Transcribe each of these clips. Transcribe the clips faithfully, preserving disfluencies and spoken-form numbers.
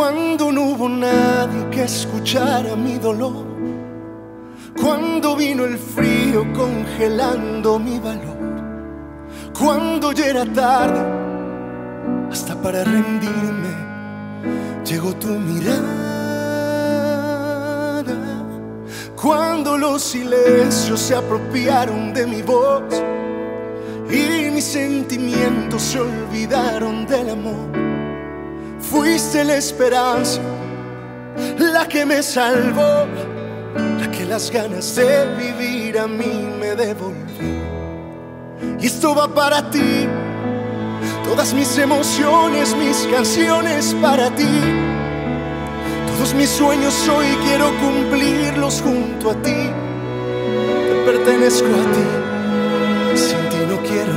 Cuando no hubo nadie que escuchara mi dolor, cuando vino el frío congelando mi valor, cuando ya era tarde hasta para rendirme, llegó tu mirada. Cuando los silencios se apropiaron de mi voz y mis sentimientos se olvidaron del amor, fuiste la esperanza, la que me salvó, la que las ganas de vivir a mí me devolvió. Y esto va para ti, todas mis emociones, mis canciones para ti. Todos mis sueños hoy quiero cumplirlos junto a ti. Te pertenezco a ti, sin ti no quiero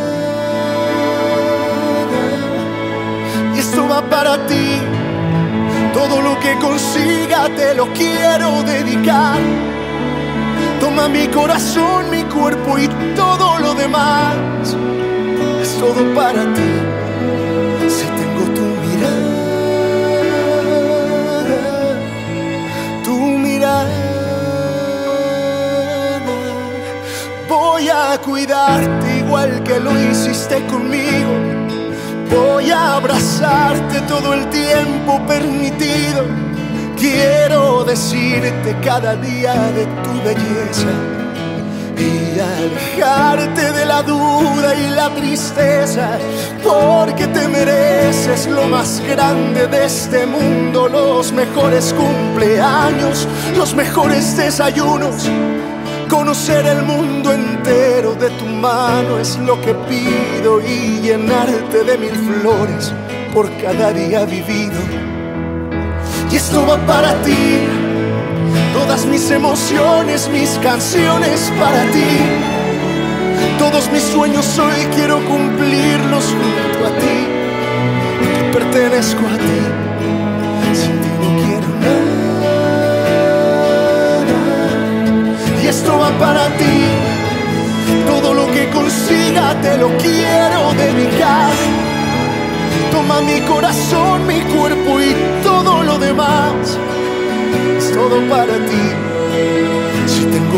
nada. Y esto va para ti, todo lo que consiga te lo quiero dedicar. Toma mi corazón, mi cuerpo y todo lo demás. Es todo para ti, si tengo tu mirada, tu mirada. Voy a cuidarte igual que lo hiciste conmigo. Voy a abrazarte todo el tiempo permitido. Quiero decirte cada día de tu belleza y alejarte de la duda y la tristeza, porque te mereces lo más grande de este mundo, los mejores cumpleaños, los mejores desayunos. Conocer el mundo entero de tu mano es lo que pido, y llenarte de mil flores por cada día vivido. Y esto va para ti, todas mis emociones, mis canciones para ti. Todos mis sueños hoy quiero cumplirlos junto a ti. Te pertenezco a ti, sin ti no quiero nada. Y esto va para ti, todo lo que consiga te lo quiero dedicar. Toma mi corazón, mi cuerpo y todo lo demás. Es todo para ti, si tengo